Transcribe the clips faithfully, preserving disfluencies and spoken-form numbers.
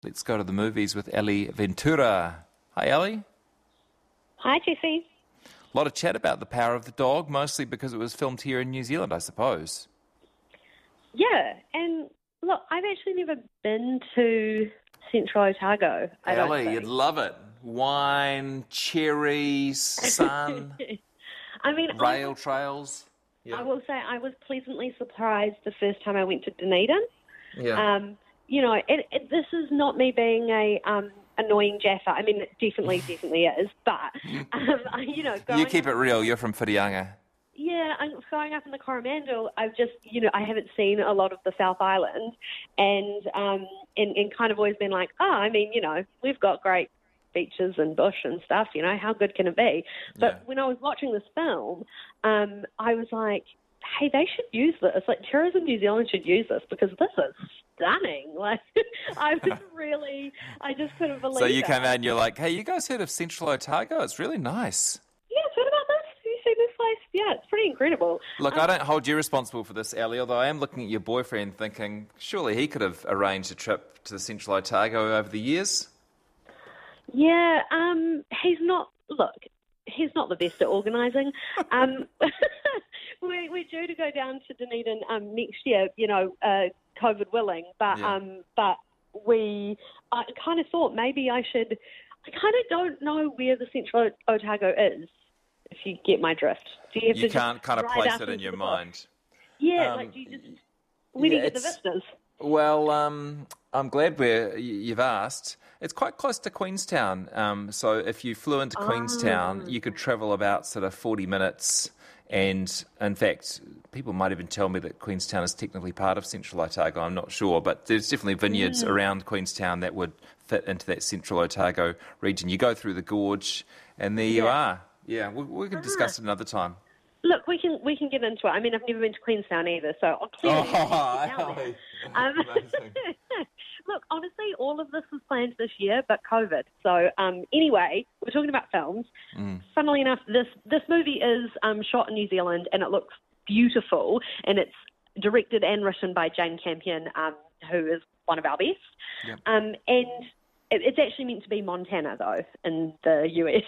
Let's go to the movies with Ellie Ventura. Hi, Ellie. Hi, Jesse. A lot of chat about The Power of the Dog, mostly because it was filmed here in New Zealand, I suppose. Yeah, and look, I've actually never been to Central Otago. I don't Ellie, think. you'd love it. Wine, cherries, sun, I mean, rail I, will- trails. I Yeah. will say I was pleasantly surprised the first time I went to Dunedin. Yeah. Um, you know, it, it, this is not me being a um, annoying Jaffa. I mean, it definitely, definitely is. But um, I- you know, You going keep it real. You're from Whitianga. Yeah, I'm growing up in the Coromandel. I've just, you know, I haven't seen a lot of the South Island, and um, and, and kind of always been like, oh, I mean, you know, we've got great beaches and bush and stuff. You know, how good can it be? But Yeah. when I was watching this film, um, I was like, hey, they should use this. Like, Tourism New Zealand should use this because this is stunning. Like, I was really, I just couldn't believe it. So you came out and you're like, hey, you guys heard of Central Otago? It's really nice. Yeah, heard about this? Have you seen this place? Yeah, it's pretty incredible. Look, Um, I don't hold you responsible for this, Ellie, although I am looking at your boyfriend thinking, surely he could have arranged a trip to Central Otago over the years. Yeah, um, he's not. Look, he's not the best at organising. Um, we, we're due to go down to Dunedin um, next year. You know, uh, COVID willing, but Yeah. um, but we. I kind of thought maybe I should. I kind of don't know where the Central Otago is. If you get my drift, do you have You to can't just kind of ride place up it in into your the bush? mind. Yeah, Um, like do you just where do yeah, you get the it's- vistas? Well, um, I'm glad we're, y- you've asked. It's quite close to Queenstown. Um, so if you flew into Queenstown, you could travel about sort of forty minutes. And in fact, people might even tell me that Queenstown is technically part of Central Otago. I'm not sure. But there's definitely vineyards around Queenstown that would fit into that Central Otago region. You go through the gorge, and there you Yeah. are. Yeah, we, we can discuss it another time. Look, we can we can get into it. I mean, I've never been to Queenstown either, so I'll clearly need to get down there. Um, Amazing. Look, honestly, all of this was planned this year, but COVID. So um, anyway, we're talking about films. Mm. Funnily enough, this this movie is um, shot in New Zealand, and it looks beautiful, and it's directed and written by Jane Campion, um, who is one of our best. Yep. Um, and it, it's actually meant to be Montana, though, in the U S.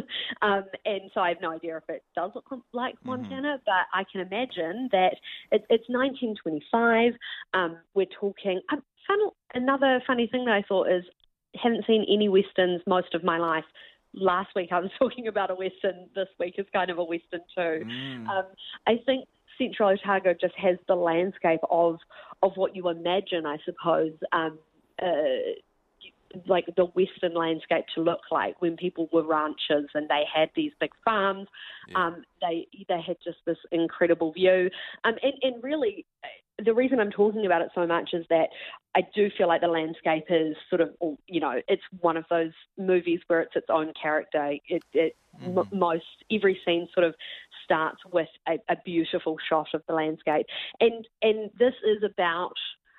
um, and so I have no idea if it does look like Montana, but I can imagine that it, it's nineteen twenty-five. Um, we're talking... Um, fun, another funny thing that I thought is, haven't seen any Westerns most of my life. Last week I was talking about a Western. This week is kind of a Western too. Mm. Um, I think Central Otago just has the landscape of of what you imagine, I suppose, um, uh, like the Western landscape to look like when people were ranchers and they had these big farms. Yeah. Um, they they had just this incredible view. Um, and, and really, the reason I'm talking about it so much is that I do feel like the landscape is sort of, you know, it's one of those movies where it's its own character. It, it Mm-hmm. m- most every scene sort of starts with a, a beautiful shot of the landscape, and and this is about.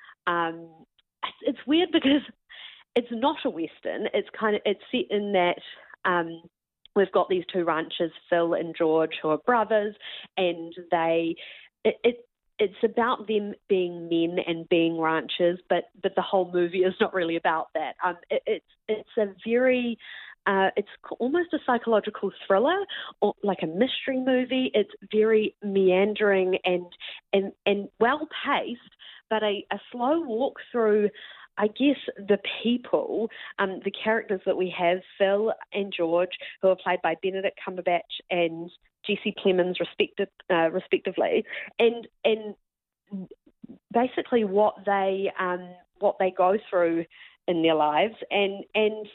Um, it's, it's weird because it's not a Western. It's kind of it's set in that. Um, We've got these two ranchers, Phil and George, who are brothers, and they, it, it it's about them being men and being ranchers, but but the whole movie is not really about that. Um, it, it's it's a very, uh, it's almost a psychological thriller or like a mystery movie. It's very meandering and and and well paced, but a, a slow walk through. I guess the people, um, the characters that we have, Phil and George, who are played by Benedict Cumberbatch and Jesse Plemons, respective, uh, respectively, and and basically what they um, what they go through in their lives, and and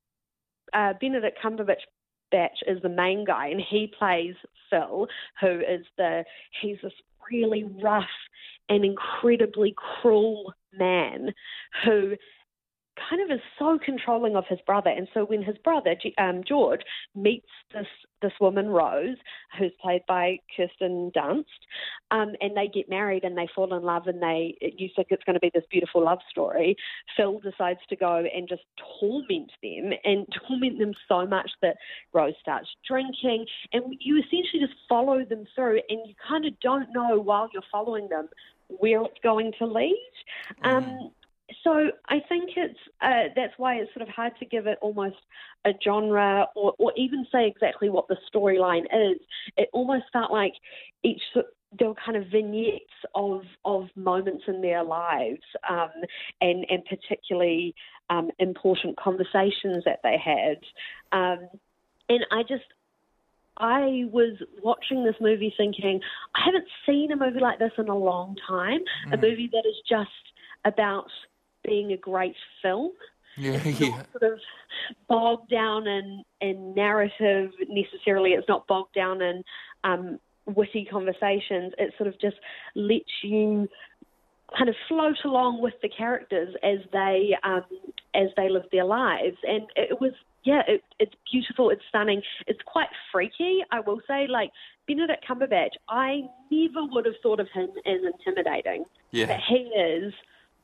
uh, Benedict Cumberbatch Batch is the main guy, and he plays Phil, who is the he's this really rough and incredibly cruel man who kind of is so controlling of his brother. And so when his brother, um, George, meets this this woman, Rose, who's played by Kirsten Dunst, um, and they get married and they fall in love and they you think it's going to be this beautiful love story, Phil decides to go and just torment them and torment them so much that Rose starts drinking, and you essentially just follow them through, and you kind of don't know while you're following them where it's going to lead. Um, so I think it's uh, that's why it's sort of hard to give it almost a genre or, or even say exactly what the storyline is. It almost felt like each there were kind of vignettes of of moments in their lives, um, and and particularly um, important conversations that they had, um, and I just. I was watching this movie thinking, I haven't seen a movie like this in a long time, mm. a movie that is just about being a great film. Yeah, it's yeah. not sort of bogged down in, in narrative necessarily. It's not bogged down in um, witty conversations. It sort of just lets you kind of float along with the characters as they um, as they live their lives. And it was, yeah, it, it's beautiful, it's stunning, it's quite freaky, I will say. Like, Benedict Cumberbatch, I never would have thought of him as intimidating. Yeah. But he is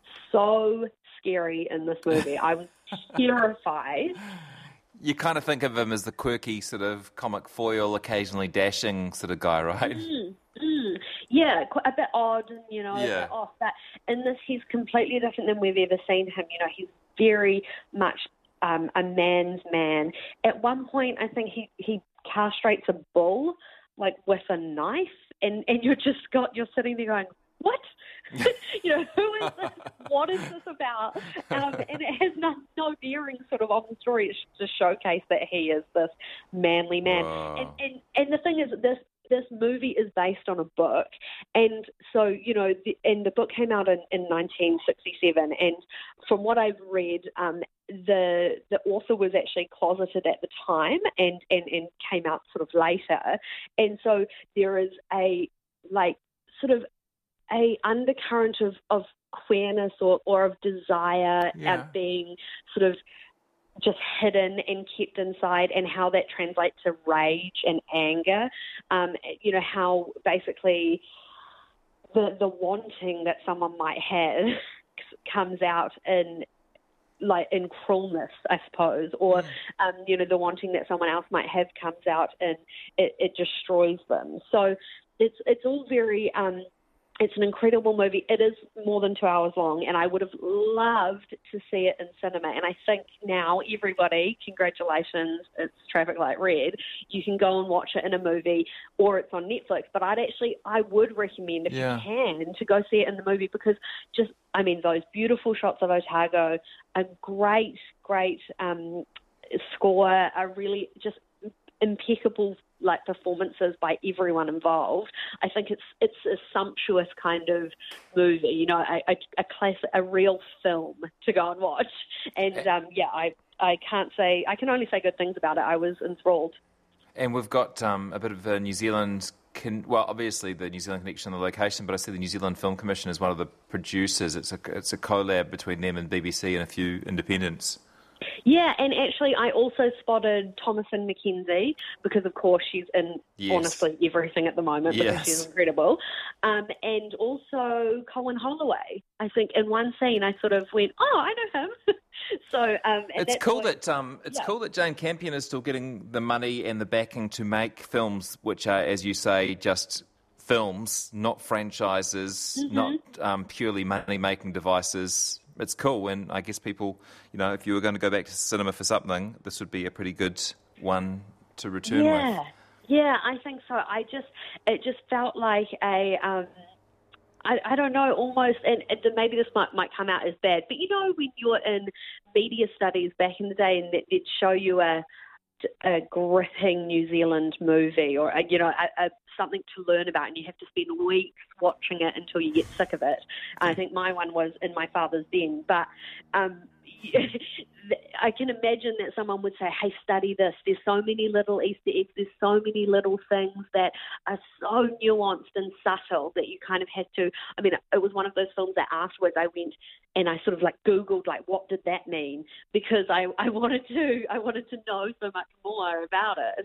so scary in this movie. I was terrified. You kind of think of him as the quirky sort of comic foil, occasionally dashing sort of guy, right? Mm, mm. Yeah, quite a bit odd, and you know, yeah. a bit off. But in this, he's completely different than we've ever seen him. You know, he's very much um, a man's man. At one point, I think he, he castrates a bull, like with a knife, and, and you're just got you're sitting there going, what? you know, who is this? What is this about? Um, and it has no, no bearing sort of on the story. It's to showcase that he is this manly man. And, and and the thing is, this this movie is based on a book, and so you know, the, and the book came out in, in nineteen sixty-seven. And from what I've read, um, the the author was actually closeted at the time, and and and came out sort of later. And so there is a like sort of a undercurrent of, of queerness or, or of desire yeah. uh, being sort of just hidden and kept inside, and how that translates to rage and anger. Um, you know, how basically the the wanting that someone might have comes out in like in cruelness, I suppose, or um, you know, the wanting that someone else might have comes out and it, it destroys them. So it's it's all very um, It's an incredible movie. It is more than two hours long, and I would have loved to see it in cinema. And I think now, everybody, congratulations, it's Traffic Light Red. You can go and watch it in a movie, or it's on Netflix. But I'd actually, I would recommend, if yeah. you can, to go see it in the movie, because just, I mean, those beautiful shots of Otago, a great, great um, score, a really just impeccable like performances by everyone involved. I think it's it's a sumptuous kind of movie, you know, a, a, a class, a real film to go and watch. And um, yeah, I I can't say I can only say good things about it. I was enthralled. And we've got um, a bit of a New Zealand, con- well, obviously the New Zealand connection on the location, but I see the New Zealand Film Commission is one of the producers. It's a it's a collab between them and B B C and a few independents. Yeah, and actually I also spotted Thomasin McKenzie, because of course she's in yes. honestly everything at the moment, because yes. she's incredible. Um, and also Colin Holloway. I think in one scene I sort of went, oh, I know him. so um, and It's that's cool always, that um, it's yeah. cool that Jane Campion is still getting the money and the backing to make films which are, as you say, just films, not franchises, mm-hmm. not um, purely money-making devices. It's cool, and I guess people, you know, if you were going to go back to cinema for something, this would be a pretty good one to return yeah. with. Yeah, I think so. I just, it just felt like a, um, I, I don't know, almost, and, and maybe this might might come out as bad, but you know, when you were in media studies back in the day, and they'd show you a, a gripping New Zealand movie, or a, you know, a, a, something to learn about, and you have to spend weeks watching it until you get sick of it. I think my one was In My Father's Den, but um, I can imagine that someone would say, hey, study this. There's so many little Easter eggs. There's so many little things that are so nuanced and subtle that you kind of have to, I mean, it was one of those films that afterwards I went and I sort of like Googled, like, what did that mean? Because I, I wanted to, I wanted to know so much more about it.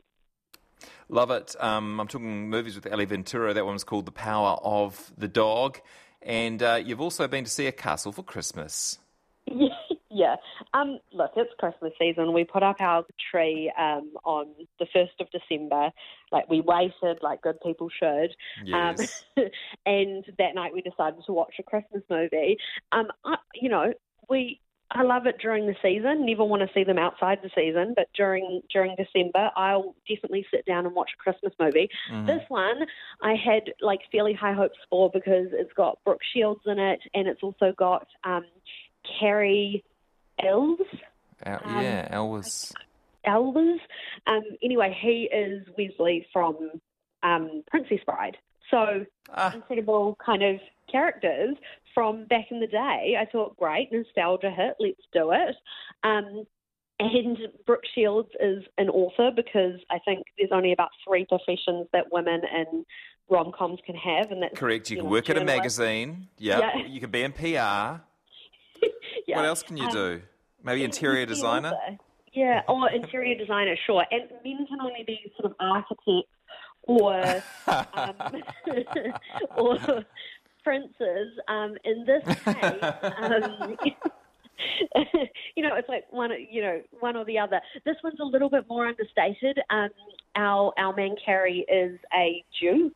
Love it. Um, I'm talking movies with Ali Ventura. That one was called The Power of the Dog. And uh, you've also been to see A Castle for Christmas. Yeah, Um, look, it's Christmas season. We put up our tree um, on the first of December. Like, we waited like good people should. Yes. Um, and that night we decided to watch a Christmas movie. Um, I, you know, we... I love it during the season. Never want to see them outside the season, but during during December, I'll definitely sit down and watch a Christmas movie. Mm-hmm. This one, I had like fairly high hopes for because it's got Brooke Shields in it, and it's also got um, Carrie Elves. Al- um, yeah, Elvis. Elves. Um, anyway, he is Weasley from um, Princess Bride. So Ah. incredible kind of characters from back in the day. I thought, great, nostalgia hit, let's do it. Um, and Brooke Shields is an author because I think there's only about three professions that women in rom-coms can have. And that's, Correct. You, you can know, work at a journalist. magazine. Yep. Yeah. You can be in P R. Yeah. What else can you Um, do? Maybe interior be an designer? author. Yeah, or interior designer, sure. And men can only be sort of architects or um, or princes. Um, in this case, um, you know, it's like one, you know, one or the other. This one's a little bit more understated. Um, our our man Carrie is a duke,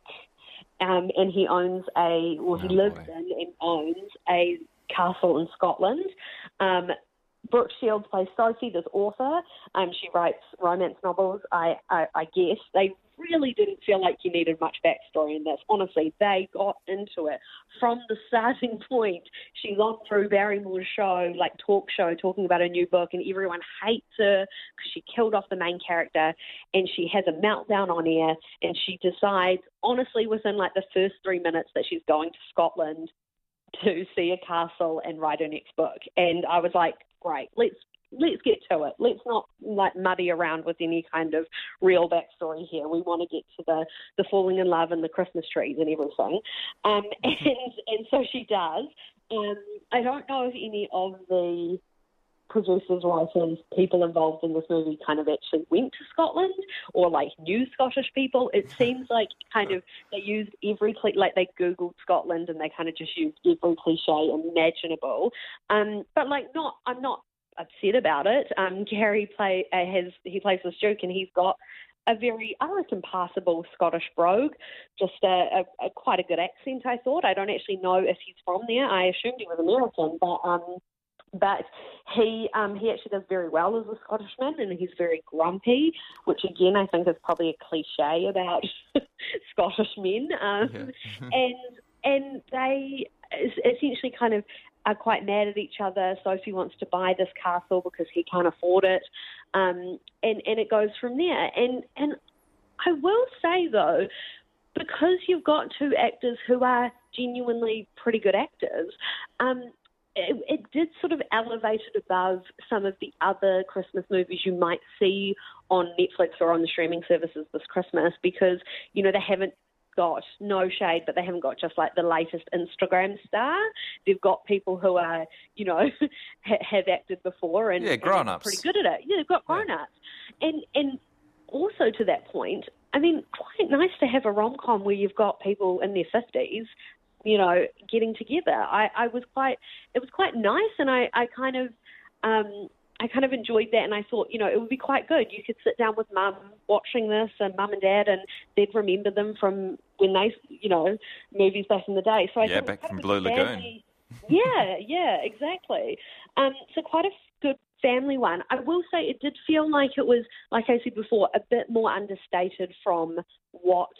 um, and he owns a, well, he Oh, lives boy. in and owns a castle in Scotland. Um, Brooke Shields plays Sophie, this author. Um, she writes romance novels. I, I, I guess they really didn't feel like you needed much backstory in this. Honestly, they got into it from the starting point. She's on through Barrymore's show, like talk show, talking about her new book, and everyone hates her because she killed off the main character, and she has a meltdown on air, and she decides, honestly, within like the first three minutes that she's going to Scotland to see a castle and write her next book. And I was like, great, let's let's get to it. Let's not like muddy around with any kind of real backstory here. We want to get to the, the falling in love and the Christmas trees and everything. Um, and and so she does. Um, I don't know if any of the producers, writers, people involved in this movie kind of actually went to Scotland or like knew Scottish people. It seems like kind of they used every cli- like they Googled Scotland and they kind of just used every cliche imaginable. Um, but like not, I'm not upset about it. Um, Gary play uh, has he plays this Duke and he's got a very, I reckon, passable Scottish brogue, just a, a, a quite a good accent. I thought. I don't actually know if he's from there. I assumed he was American, but um. But he um, he actually does very well as a Scottishman, and he's very grumpy, which again I think is probably a cliche about Scottish men. Um, Yeah. and and they essentially kind of are quite mad at each other. Sophie wants to buy this castle because he can't afford it, um, and and it goes from there. And and I will say though, because you've got two actors who are genuinely pretty good actors. Um, It, it did sort of elevate it above some of the other Christmas movies you might see on Netflix or on the streaming services this Christmas because, you know, they haven't got, no shade, but they haven't got just like the latest Instagram star. They've got people who are, you know, ha- have acted before and, Yeah, and grown-ups. pretty good at it. Yeah, they've got grown-ups. And, and also to that point, I mean, quite nice to have a rom-com where you've got people in their fifties, you know, getting together. I, I was quite, it was quite nice, and I, I kind of, um, I kind of enjoyed that, and I thought, you know, it would be quite good. You could sit down with mum watching this, and mum and dad, and they'd remember them from when they, you know, movies back in the day. So I Yeah, thought it back was from quite a Blue good Lagoon. family- yeah, yeah, exactly. Um, so quite a good family one. I will say it did feel like it was, like I said before, a bit more understated from what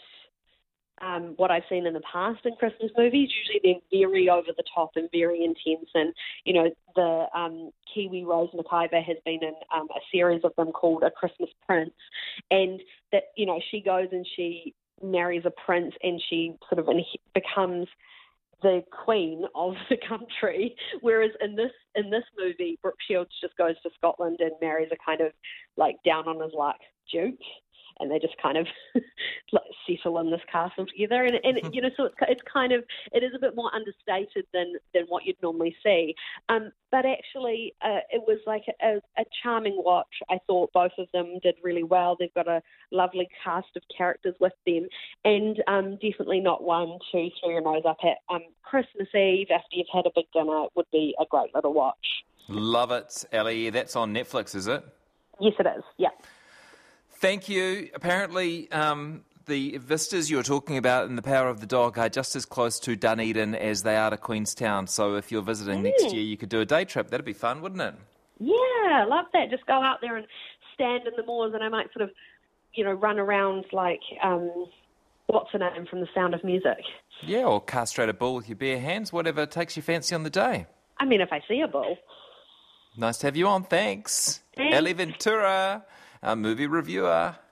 Um, what I've seen in the past in Christmas movies. Usually they're very over the top and very intense, and you know the um, Kiwi Rose McIver has been in um, a series of them called A Christmas Prince, and that you know she goes and she marries a prince and she sort of in- becomes the queen of the country, whereas in this in this movie Brooke Shields just goes to Scotland and marries a kind of like down on his luck duke. and they just kind of like settle in this castle together. And, and you know, so it's, it's kind of, it is a bit more understated than, than what you'd normally see. Um, but actually, uh, it was like a, a charming watch. I thought both of them did really well. They've got a lovely cast of characters with them, and um, definitely not one to throw your nose up at. Um, Christmas Eve, after you've had a big dinner, would be a great little watch. Love it, Ellie. That's on Netflix, is it? Yes, it is. Yeah. Thank you. Apparently, um, the vistas you were talking about in The Power of the Dog are just as close to Dunedin as they are to Queenstown. So if you're visiting mm. next year, you could do a day trip. That'd be fun, wouldn't it? Yeah, love that. Just go out there and stand in the moors, and I might sort of, you know, run around like, um, what's her name from The Sound of Music? Yeah, or castrate a bull with your bare hands, whatever takes your fancy on the day. I mean, if I see a bull. Nice to have you on. Thanks. Thanks. Ellie Ventura, our movie reviewer.